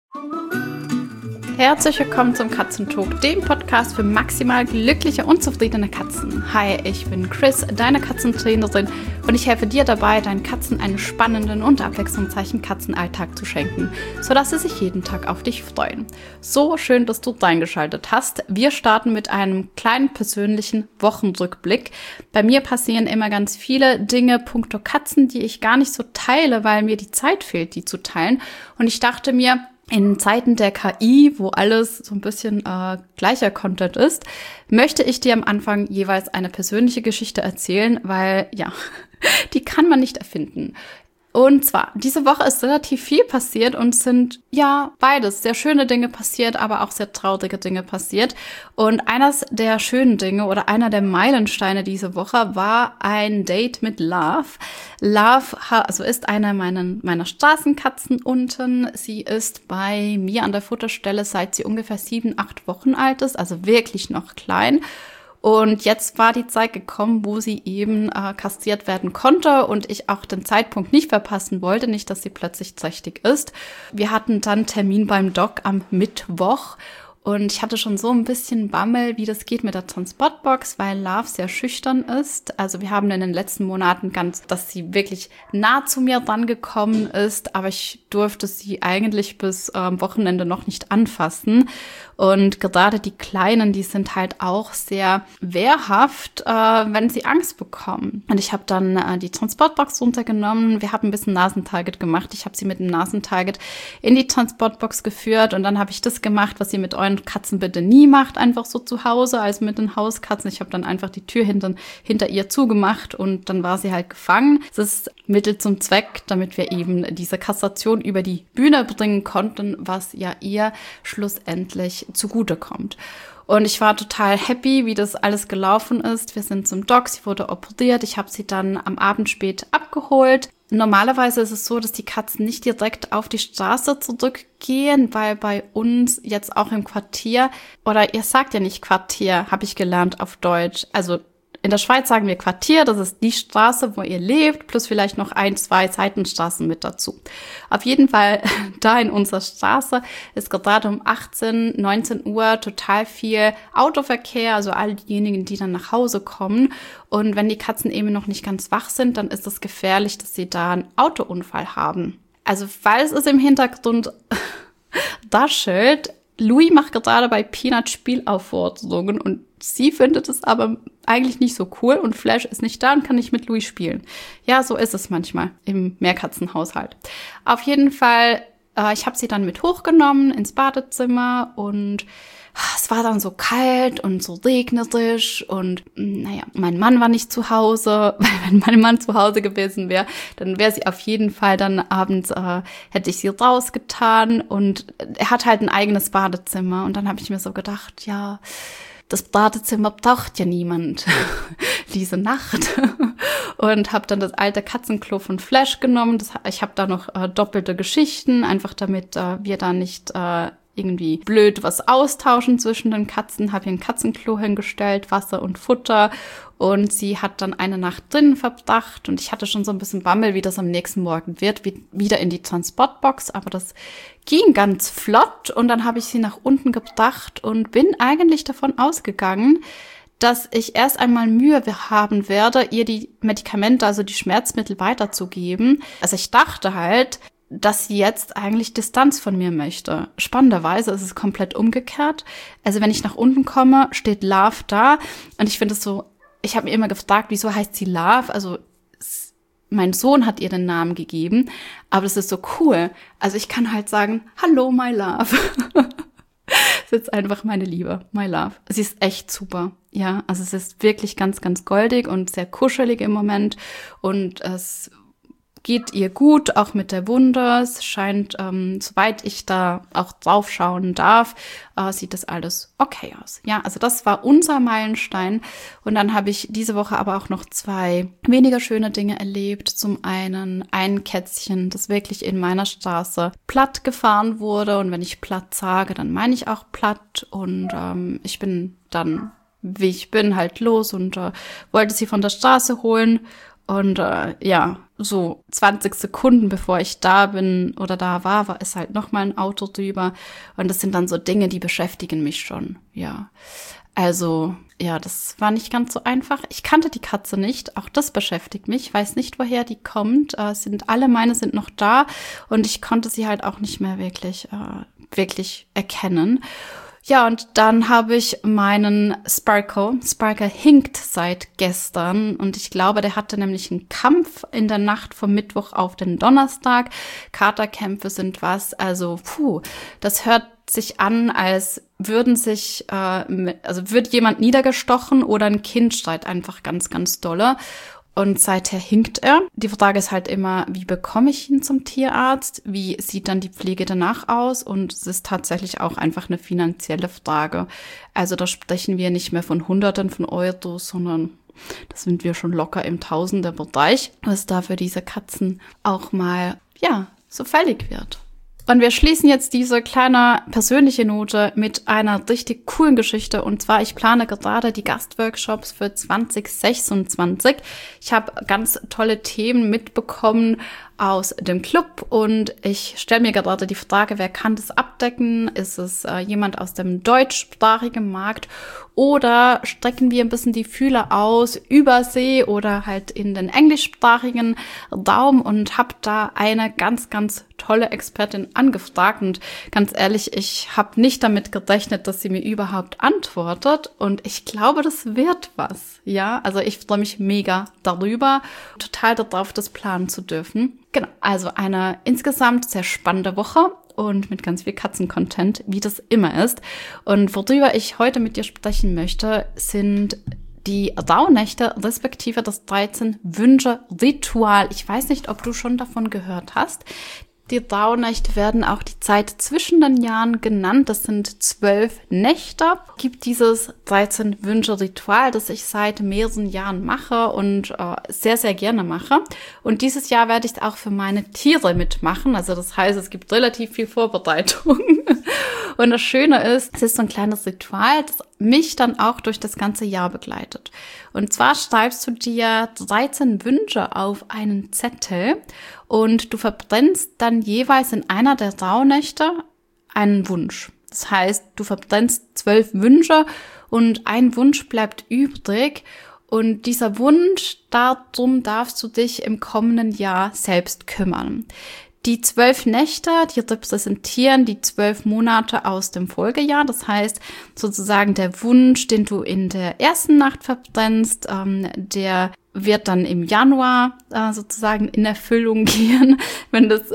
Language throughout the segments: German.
Herzlich willkommen zum Katzentalk, dem Podcast für maximal glückliche und zufriedene Katzen. Hi, ich bin Chris, deine Katzentrainerin, und ich helfe dir dabei, deinen Katzen einen spannenden und abwechslungsreichen Katzenalltag zu schenken, sodass sie sich jeden Tag auf dich freuen. So schön, dass du reingeschaltet hast. Wir starten mit einem kleinen persönlichen Wochenrückblick. Bei mir passieren immer ganz viele Dinge puncto Katzen, die ich gar nicht so teile, weil mir die Zeit fehlt, die zu teilen. Und ich dachte mir, in Zeiten der KI, wo alles so ein bisschen gleicher Content ist, möchte ich dir am Anfang jeweils eine persönliche Geschichte erzählen, weil, ja, die kann man nicht erfinden. Und zwar, diese Woche ist relativ viel passiert und sind, ja, beides sehr schöne Dinge passiert, aber auch sehr traurige Dinge passiert. Und eines der schönen Dinge oder einer der Meilensteine diese Woche war ein Date mit Love. Love ist eine meiner Straßenkatzen unten. Sie ist bei mir an der Futterstelle, seit sie ungefähr 7, 8 Wochen alt ist, also wirklich noch klein. Und jetzt war die Zeit gekommen, wo sie eben kastriert werden konnte und ich auch den Zeitpunkt nicht verpassen wollte, nicht, dass sie plötzlich trächtig ist. Wir hatten dann Termin beim Doc am Mittwoch und ich hatte schon so ein bisschen Bammel, wie das geht mit der Transportbox, weil Love sehr schüchtern ist. Also wir haben in den letzten Monaten dass sie wirklich nah zu mir rangekommen ist, aber ich durfte sie eigentlich bis Wochenende noch nicht anfassen. Und gerade die Kleinen, die sind halt auch sehr wehrhaft, wenn sie Angst bekommen. Und ich habe dann die Transportbox runtergenommen. Wir haben ein bisschen Nasentarget gemacht. Ich habe sie mit dem Nasentarget in die Transportbox geführt. Und dann habe ich das gemacht, was ihr mit euren Katzen bitte nie macht, einfach so zu Hause, also mit den Hauskatzen. Ich habe dann einfach die Tür hinter ihr zugemacht und dann war sie halt gefangen. Das ist Mittel zum Zweck, damit wir eben diese Kastration über die Bühne bringen konnten, was ja ihr schlussendlich zugutekommt. Und ich war total happy, wie das alles gelaufen ist. Wir sind zum Doc, sie wurde operiert. Ich habe sie dann am Abend spät abgeholt. Normalerweise ist es so, dass die Katzen nicht direkt auf die Straße zurückgehen, weil bei uns jetzt auch im Quartier, oder ihr sagt ja nicht Quartier, habe ich gelernt auf Deutsch, also in der Schweiz sagen wir Quartier, das ist die Straße, wo ihr lebt, plus vielleicht noch 1, 2 Seitenstraßen mit dazu. Auf jeden Fall, da in unserer Straße ist gerade um 18, 19 Uhr total viel Autoverkehr, also all diejenigen, die dann nach Hause kommen. Und wenn die Katzen eben noch nicht ganz wach sind, dann ist es gefährlich, dass sie da einen Autounfall haben. Also falls es im Hintergrund raschelt, Louis macht gerade bei Peanut Spielaufforderungen und sie findet es aber eigentlich nicht so cool und Flash ist nicht da und kann nicht mit Louis spielen. Ja, so ist es manchmal im Mehrkatzenhaushalt. Auf jeden Fall, ich habe sie dann mit hochgenommen ins Badezimmer und es war dann so kalt und so regnerisch und naja, mein Mann war nicht zu Hause, weil wenn mein Mann zu Hause gewesen wäre, dann wäre sie auf jeden Fall dann abends, hätte ich sie rausgetan und er hat halt ein eigenes Badezimmer und dann habe ich mir so gedacht, ja, das Badezimmer braucht ja niemand diese Nacht und habe dann das alte Katzenklo von Flash genommen. Ich habe da noch doppelte Geschichten, einfach damit wir da nicht irgendwie blöd was austauschen zwischen den Katzen, habe ihr ein Katzenklo hingestellt, Wasser und Futter und sie hat dann eine Nacht drinnen verbracht und ich hatte schon so ein bisschen Bammel, wie das am nächsten Morgen wird, wieder in die Transportbox, aber das ging ganz flott und dann habe ich sie nach unten gebracht und bin eigentlich davon ausgegangen, dass ich erst einmal Mühe haben werde, ihr die Medikamente, also die Schmerzmittel weiterzugeben. Also ich dachte halt, dass sie jetzt eigentlich Distanz von mir möchte. Spannenderweise ist es komplett umgekehrt. Also wenn ich nach unten komme, steht Love da und ich finde es so, ich habe mir immer gefragt, wieso heißt sie Love? Also mein Sohn hat ihr den Namen gegeben, aber das ist so cool. Also ich kann halt sagen, hallo, my love. Das ist jetzt einfach meine Liebe, my love. Sie ist echt super. Ja, also es ist wirklich ganz, ganz goldig und sehr kuschelig im Moment und es geht ihr gut, auch mit der Wunde. Es scheint, soweit ich da auch drauf schauen darf, sieht das alles okay aus. Ja, also das war unser Meilenstein. Und dann habe ich diese Woche aber auch noch 2 weniger schöne Dinge erlebt. Zum einen ein Kätzchen, das wirklich in meiner Straße platt gefahren wurde. Und wenn ich platt sage, dann meine ich auch platt. Und ich bin dann, wie ich bin, halt los und wollte sie von der Straße holen. Und so 20 Sekunden bevor ich da bin oder da war ist halt nochmal ein Auto drüber. Und das sind dann so Dinge, die beschäftigen mich schon, ja. Also, ja, das war nicht ganz so einfach. Ich kannte die Katze nicht, auch das beschäftigt mich. Ich weiß nicht, woher die kommt. Meine sind noch da und ich konnte sie halt auch nicht mehr wirklich erkennen. Ja, und dann habe ich meinen Sparkle. Sparkle hinkt seit gestern und ich glaube, der hatte nämlich einen Kampf in der Nacht vom Mittwoch auf den Donnerstag. Katerkämpfe sind was, also das hört sich an, als würde jemand niedergestochen oder ein Kind schreit einfach ganz, ganz dolle. Und seither hinkt er. Die Frage ist halt immer, wie bekomme ich ihn zum Tierarzt? Wie sieht dann die Pflege danach aus? Und es ist tatsächlich auch einfach eine finanzielle Frage. Also da sprechen wir nicht mehr von Hunderten von Euros, sondern da sind wir schon locker im Tausenderbereich, was da für diese Katzen auch mal, so fällig wird. Und wir schließen jetzt diese kleine persönliche Note mit einer richtig coolen Geschichte. Und zwar, ich plane gerade die Gastworkshops für 2026. Ich habe ganz tolle Themen mitbekommen aus dem Club und ich stelle mir gerade die Frage, wer kann das abdecken? Ist es jemand aus dem deutschsprachigen Markt oder strecken wir ein bisschen die Fühler aus Übersee oder halt in den englischsprachigen Raum und habe da eine ganz, ganz tolle Expertin angefragt und ganz ehrlich, ich habe nicht damit gerechnet, dass sie mir überhaupt antwortet und ich glaube, das wird was, ja, also ich freue mich mega darüber, total darauf, das planen zu dürfen. Genau, also eine insgesamt sehr spannende Woche und mit ganz viel Katzen-Content, wie das immer ist. Und worüber ich heute mit dir sprechen möchte, sind die Rauhnächte, respektive das 13-Wünsche-Ritual. Ich weiß nicht, ob du schon davon gehört hast. Die Rauhnächte werden auch die Zeit zwischen den Jahren genannt. Das sind 12 Nächte. Es gibt dieses 13-Wünsche-Ritual, das ich seit mehreren Jahren mache und sehr, sehr gerne mache. Und dieses Jahr werde ich es auch für meine Tiere mitmachen. Also das heißt, es gibt relativ viel Vorbereitung. Und das Schöne ist, es ist so ein kleines Ritual, das mich dann auch durch das ganze Jahr begleitet. Und zwar schreibst du dir 13 Wünsche auf einen Zettel und du verbrennst dann jeweils in einer der Rauhnächte einen Wunsch. Das heißt, du verbrennst 12 Wünsche und ein Wunsch bleibt übrig. Und dieser Wunsch, darum darfst du dich im kommenden Jahr selbst kümmern. Die 12 Nächte, die repräsentieren die 12 Monate aus dem Folgejahr. Das heißt, sozusagen der Wunsch, den du in der ersten Nacht verbrennst, der wird dann im Januar sozusagen in Erfüllung gehen, wenn das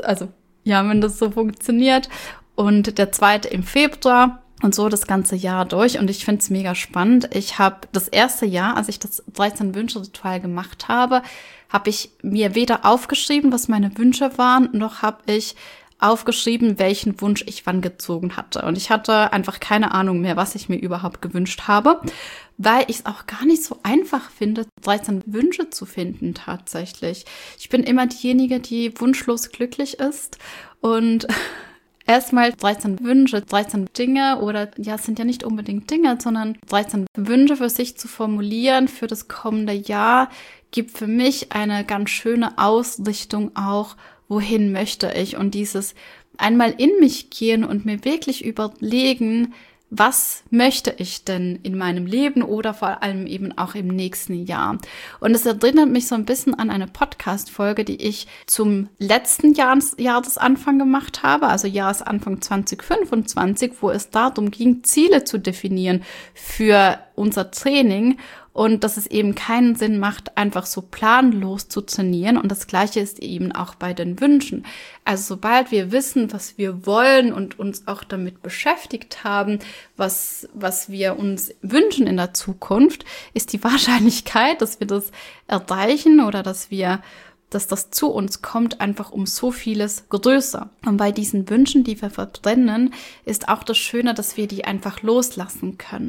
so funktioniert. Und der zweite im Februar. Und so das ganze Jahr durch. Und ich finde es mega spannend. Ich habe das erste Jahr, als ich das 13-Wünsche-Ritual gemacht habe, habe ich mir weder aufgeschrieben, was meine Wünsche waren, noch habe ich aufgeschrieben, welchen Wunsch ich wann gezogen hatte. Und ich hatte einfach keine Ahnung mehr, was ich mir überhaupt gewünscht habe, weil ich es auch gar nicht so einfach finde, 13 Wünsche zu finden tatsächlich. Ich bin immer diejenige, die wunschlos glücklich ist und erstmal 13 Wünsche, 13 Dinge oder es sind ja nicht unbedingt Dinge, sondern 13 Wünsche für sich zu formulieren für das kommende Jahr gibt für mich eine ganz schöne Ausrichtung auch, wohin möchte ich und dieses einmal in mich gehen und mir wirklich überlegen, was möchte ich denn in meinem Leben oder vor allem eben auch im nächsten Jahr? Und es erinnert mich so ein bisschen an eine Podcast-Folge, die ich zum letzten Jahresanfang gemacht habe, also Jahresanfang 2025, wo es darum ging, Ziele zu definieren für unser Training und dass es eben keinen Sinn macht, einfach so planlos zu trainieren. Und das Gleiche ist eben auch bei den Wünschen. Also sobald wir wissen, was wir wollen und uns auch damit beschäftigt haben, was wir uns wünschen in der Zukunft, ist die Wahrscheinlichkeit, dass wir das erreichen oder dass das zu uns kommt, einfach um so vieles größer. Und bei diesen Wünschen, die wir verbrennen, ist auch das Schöne, dass wir die einfach loslassen können.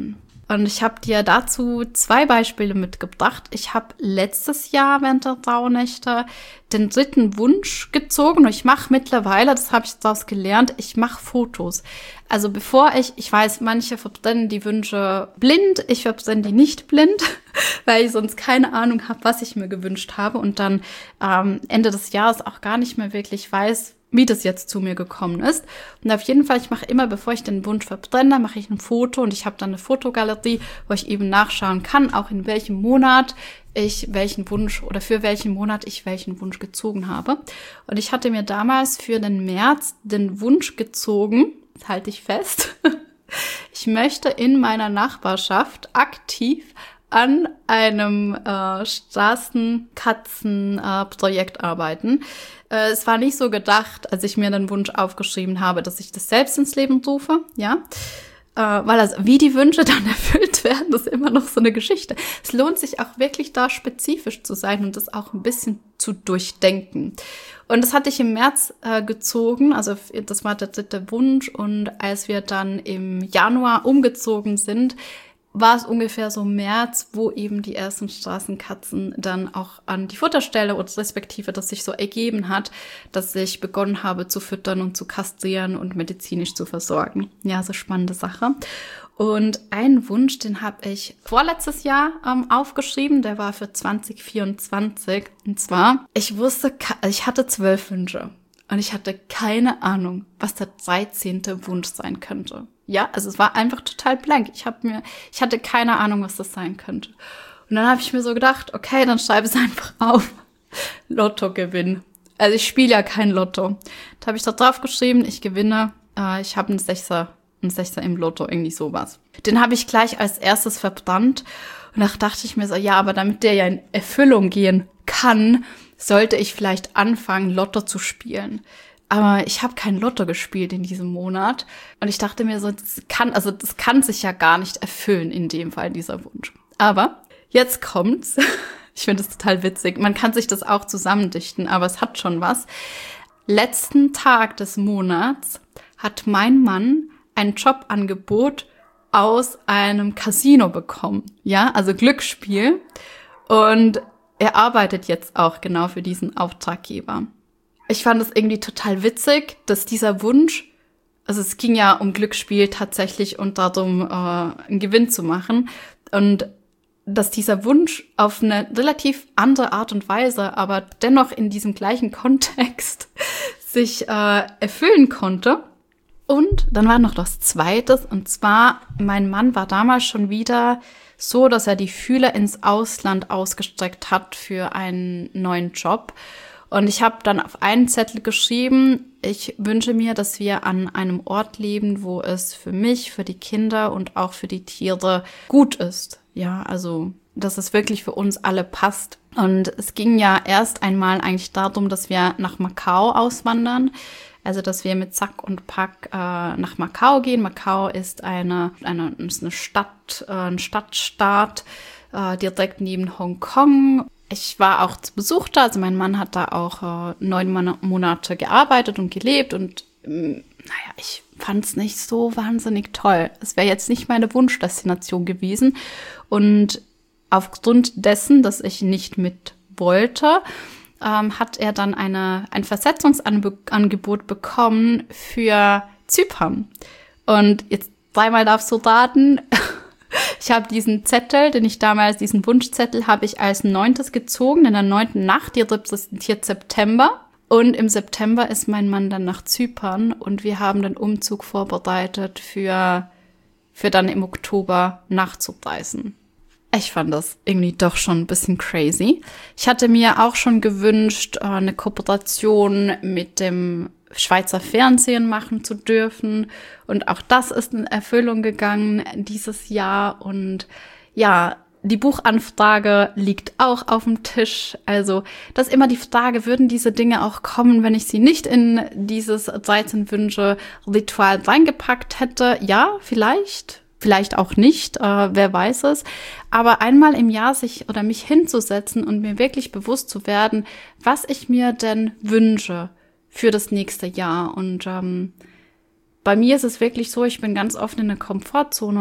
Und ich habe dir dazu 2 Beispiele mitgebracht. Ich habe letztes Jahr während der Rauhnächte den 3. Wunsch gezogen. Und ich mache mittlerweile, das habe ich daraus gelernt, ich mache Fotos. Also bevor ich weiß, manche verbrennen die Wünsche blind, ich verbrenne die nicht blind, weil ich sonst keine Ahnung habe, was ich mir gewünscht habe. Und dann Ende des Jahres auch gar nicht mehr wirklich weiß, wie das jetzt zu mir gekommen ist. Und auf jeden Fall, ich mache immer, bevor ich den Wunsch verbrenne, mache ich ein Foto und ich habe dann eine Fotogalerie, wo ich eben nachschauen kann, auch in welchem Monat ich welchen Wunsch oder für welchen Monat ich welchen Wunsch gezogen habe. Und ich hatte mir damals für den März den Wunsch gezogen, das halte ich fest, ich möchte in meiner Nachbarschaft aktiv an einem Straßenkatzenprojekt arbeiten. Es war nicht so gedacht, als ich mir den Wunsch aufgeschrieben habe, dass ich das selbst ins Leben rufe, ja. Weil also wie die Wünsche dann erfüllt werden, das ist immer noch so eine Geschichte. Es lohnt sich auch wirklich da spezifisch zu sein und das auch ein bisschen zu durchdenken. Und das hatte ich im März gezogen, also das war der 3. Wunsch. Und als wir dann im Januar umgezogen sind, war es ungefähr so März, wo eben die ersten Straßenkatzen dann auch an die Futterstelle oder respektive das sich so ergeben hat, dass ich begonnen habe zu füttern und zu kastrieren und medizinisch zu versorgen. Ja, so spannende Sache. Und einen Wunsch, den habe ich vorletztes Jahr aufgeschrieben, der war für 2024. Und zwar, ich hatte 12 Wünsche. Und ich hatte keine Ahnung, was der 13. Wunsch sein könnte. Ja, also es war einfach total blank. Ich hatte keine Ahnung, was das sein könnte. Und dann habe ich mir so gedacht, okay, dann schreibe es einfach auf. Lottogewinn. Also ich spiele ja kein Lotto. Da habe ich da drauf geschrieben, ich gewinne. Ich habe einen Sechser im Lotto, irgendwie sowas. Den habe ich gleich als erstes verbrannt. Und da dachte ich mir so, ja, aber damit der ja in Erfüllung gehen kann, sollte ich vielleicht anfangen, Lotto zu spielen. Aber ich habe kein Lotto gespielt in diesem Monat. Und ich dachte mir so, das kann sich ja gar nicht erfüllen in dem Fall, dieser Wunsch. Aber jetzt kommt's. Ich finde es total witzig. Man kann sich das auch zusammendichten, aber es hat schon was. Letzten Tag des Monats hat mein Mann ein Jobangebot aus einem Casino bekommen. Ja, also Glücksspiel. Und er arbeitet jetzt auch genau für diesen Auftraggeber. Ich fand es irgendwie total witzig, dass dieser Wunsch, also es ging ja um Glücksspiel tatsächlich und darum, einen Gewinn zu machen. Und dass dieser Wunsch auf eine relativ andere Art und Weise, aber dennoch in diesem gleichen Kontext sich erfüllen konnte. Und dann war noch das Zweite, und zwar, mein Mann war damals schon wieder so, dass er die Fühler ins Ausland ausgestreckt hat für einen neuen Job. Und ich habe dann auf einen Zettel geschrieben, ich wünsche mir, dass wir an einem Ort leben, wo es für mich, für die Kinder und auch für die Tiere gut ist. Ja, also, dass es wirklich für uns alle passt. Und es ging ja erst einmal eigentlich darum, dass wir nach Macau auswandern. Also, dass wir mit Sack und Pack nach Macau gehen. Macau ist eine Stadt, ein Stadtstaat direkt neben Hongkong. Ich war auch zu Besuch da. Also mein Mann hat da auch 9 Monate gearbeitet und gelebt. Und ich fand es nicht so wahnsinnig toll. Es wäre jetzt nicht meine Wunschdestination gewesen. Und aufgrund dessen, dass ich nicht mit wollte, hat er dann ein Versetzungsangebot bekommen für Zypern. Und jetzt 3-mal darfst du raten, ich habe diesen Wunschzettel habe ich als 9. gezogen, in der 9. Nacht, die repräsentiert September. Und im September ist mein Mann dann nach Zypern und wir haben den Umzug vorbereitet für dann im Oktober nachzureisen. Ich fand das irgendwie doch schon ein bisschen crazy. Ich hatte mir auch schon gewünscht, eine Kooperation mit dem Schweizer Fernsehen machen zu dürfen. Und auch das ist in Erfüllung gegangen dieses Jahr. Und ja, die Buchanfrage liegt auch auf dem Tisch. Also das ist immer die Frage, würden diese Dinge auch kommen, wenn ich sie nicht in dieses 13 Wünsche-Ritual reingepackt hätte? Ja, vielleicht. Vielleicht auch nicht, wer weiß es. Aber einmal im Jahr mich hinzusetzen und mir wirklich bewusst zu werden, was ich mir denn wünsche für das nächste Jahr. Und bei mir ist es wirklich so, ich bin ganz oft in der Komfortzone und habe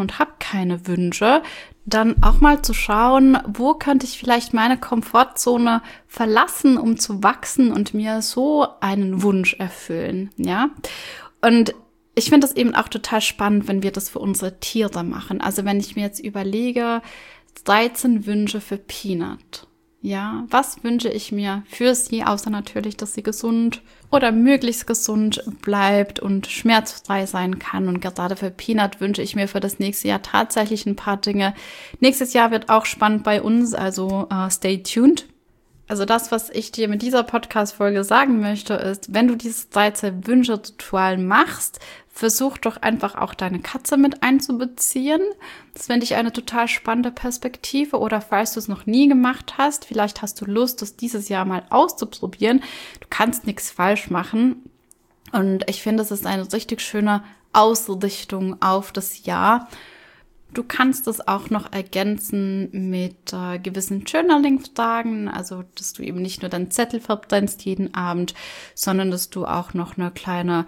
keine Wünsche, dann auch mal zu schauen, wo könnte ich vielleicht meine Komfortzone verlassen, um zu wachsen und mir so einen Wunsch erfüllen, ja. Und ich finde das eben auch total spannend, wenn wir das für unsere Tiere machen. Also wenn ich mir jetzt überlege, 13 Wünsche für Peanut. Ja, was wünsche ich mir für sie, außer natürlich, dass sie gesund oder möglichst gesund bleibt und schmerzfrei sein kann. Und gerade für Peanut wünsche ich mir für das nächste Jahr tatsächlich ein paar Dinge. Nächstes Jahr wird auch spannend bei uns, also stay tuned. Also das, was ich dir mit dieser Podcast-Folge sagen möchte, ist, wenn du dieses 13-Wünsche-Ritual machst, versuch doch einfach auch deine Katze mit einzubeziehen. Das finde ich eine total spannende Perspektive. Oder falls du es noch nie gemacht hast, vielleicht hast du Lust, das dieses Jahr mal auszuprobieren. Du kannst nichts falsch machen. Und ich finde, es ist eine richtig schöne Ausrichtung auf das Jahr. Du kannst es auch noch ergänzen mit gewissen Journaling-Fragen, also dass du eben nicht nur deinen Zettel verbrennst jeden Abend, sondern dass du auch noch eine kleine,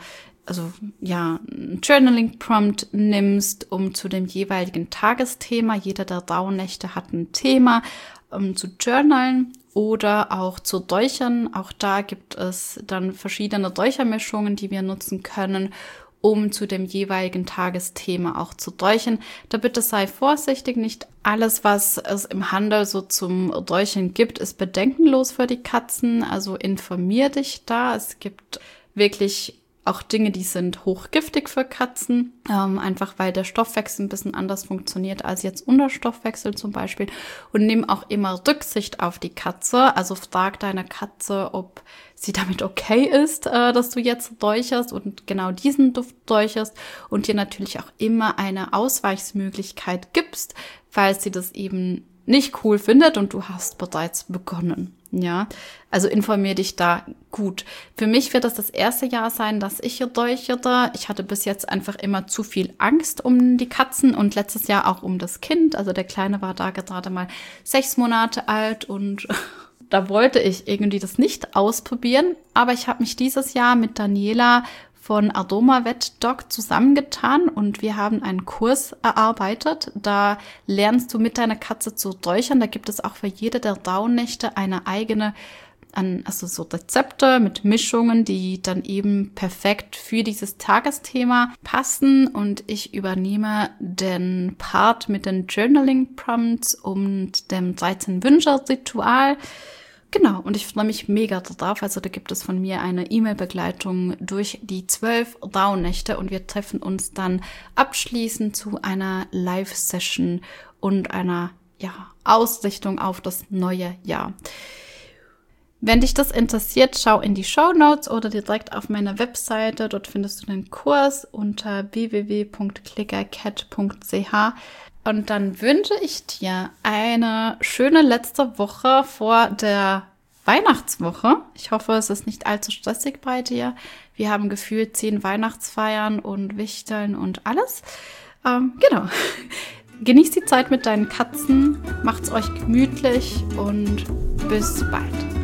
einen Journaling-Prompt nimmst, um zu dem jeweiligen Tagesthema, jeder der Rauhnächte hat ein Thema, zu journalen oder auch zu räuchern. Auch da gibt es dann verschiedene Räuchermischungen, die wir nutzen können, um zu dem jeweiligen Tagesthema auch zu räuchern. Da bitte sei vorsichtig, nicht alles, was es im Handel so zum Räuchern gibt, ist bedenkenlos für die Katzen. Also informier dich da. Es gibt wirklich auch Dinge, die sind hochgiftig für Katzen, einfach weil der Stoffwechsel ein bisschen anders funktioniert als jetzt unser Stoffwechsel zum Beispiel. Und nimm auch immer Rücksicht auf die Katze. Also frag deine Katze, ob sie damit okay ist, dass du jetzt räucherst und genau diesen Duft räucherst und dir natürlich auch immer eine Ausweichsmöglichkeit gibst, falls sie das eben nicht cool findet und du hast bereits begonnen. Ja, also informier dich da gut. Für mich wird das erste Jahr sein, dass ich räuchere. Ich hatte bis jetzt einfach immer zu viel Angst um die Katzen und letztes Jahr auch um das Kind. Also der Kleine war da gerade mal 6 Monate alt und da wollte ich irgendwie das nicht ausprobieren. Aber ich habe mich dieses Jahr mit Daniela von Aroma Vet Dog zusammengetan und wir haben einen Kurs erarbeitet. Da lernst du mit deiner Katze zu räuchern. Da gibt es auch für jede der Rauhnächte eine eigene, so Rezepte mit Mischungen, die dann eben perfekt für dieses Tagesthema passen. Und ich übernehme den Part mit den Journaling-Prompts und dem 13-Wünsche-Ritual. Genau, und ich freue mich mega drauf. Also da gibt es von mir eine E-Mail-Begleitung durch die 12 Rauhnächte und wir treffen uns dann abschließend zu einer Live-Session und einer Ausrichtung auf das neue Jahr. Wenn dich das interessiert, schau in die Shownotes oder direkt auf meiner Webseite. Dort findest du den Kurs unter www.clickercat.ch. Und dann wünsche ich dir eine schöne letzte Woche vor der Weihnachtswoche. Ich hoffe, es ist nicht allzu stressig bei dir. Wir haben gefühlt 10 Weihnachtsfeiern und Wichteln und alles. Genau. Genießt die Zeit mit deinen Katzen, macht's euch gemütlich und bis bald.